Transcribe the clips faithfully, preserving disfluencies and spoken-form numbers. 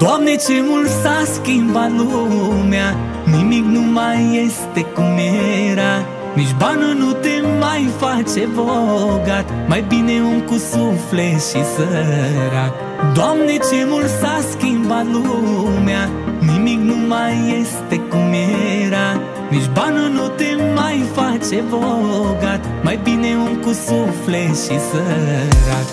Doamne, ce mult s-a schimbat lumea, nimic nu mai este cum era. Nici banul nu te mai face bogat, mai bine un cu suflet și sărac. Doamne, ce mult s-a schimbat lumea, nimic nu mai este cum era. Nici banul nu te mai face bogat, mai bine un cu suflet și sărac.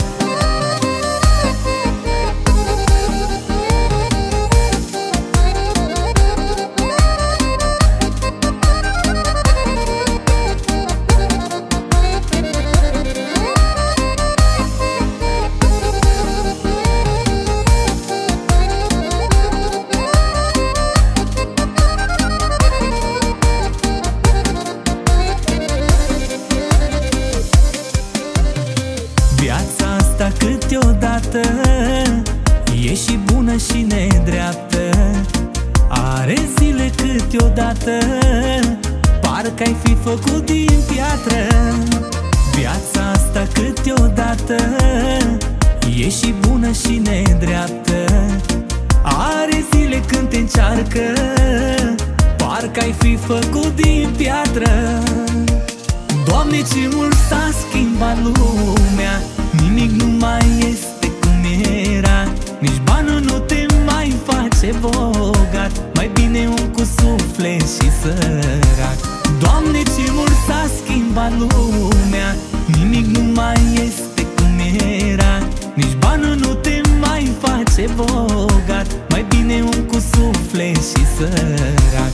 Viața asta câteodată e și bună și nedreaptă, are zile câteodată parcă ai fi făcut din piatră. Viața asta câteodată e și bună și nedreaptă, are zile când te încearcă parcă ai fi făcut din piatră. Doamne, ce mult s-a schimbat lumea, nimic nu mai este cum era. Nici banul nu te mai face bogat, mai bine un cu suflet și sărac. Doamne, ce mult s-a schimbat lumea, nimic nu mai este cum era. Nici banul nu te mai face bogat, mai bine un cu suflet și sărac.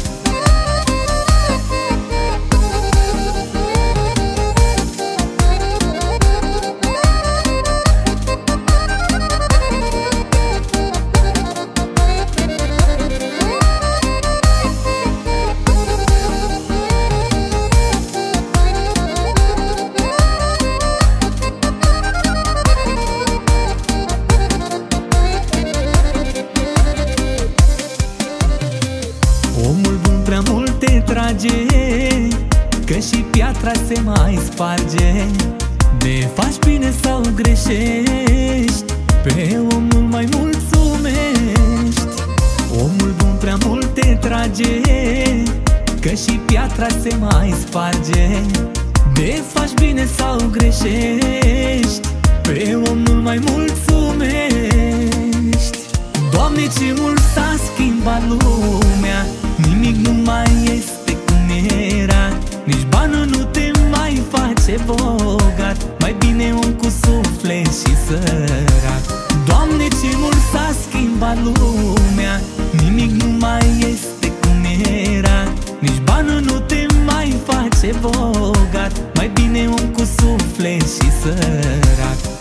Omul bun prea mult te trage, că și piatra se mai sparge. De faci bine sau greșești, pe omul mai mulțumești. Omul bun prea mult te trage, că și piatra se mai sparge. De faci bine sau greșești, pe omul mai mulțumești. Doamne, ce mult s-a schimbat lumea, nimic nu mai este cum era. Nici banul nu te mai face bogat, mai bine un cu suflet și sărac. Doamne, ce mult s-a schimbat lumea, nimic nu mai este cum era. Nici banul nu te mai face bogat, mai bine un cu suflet și sărac.